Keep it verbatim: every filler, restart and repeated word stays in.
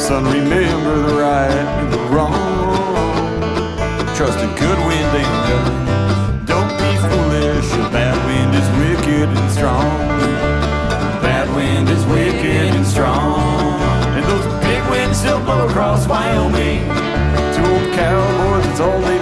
son, remember the right and the wrong. Trust a good wind ain't done. Don't be foolish, a bad wind is wicked and strong. Bad wind is wicked and strong. And those big winds still blow across Wyoming. Two old cowboys, that's all they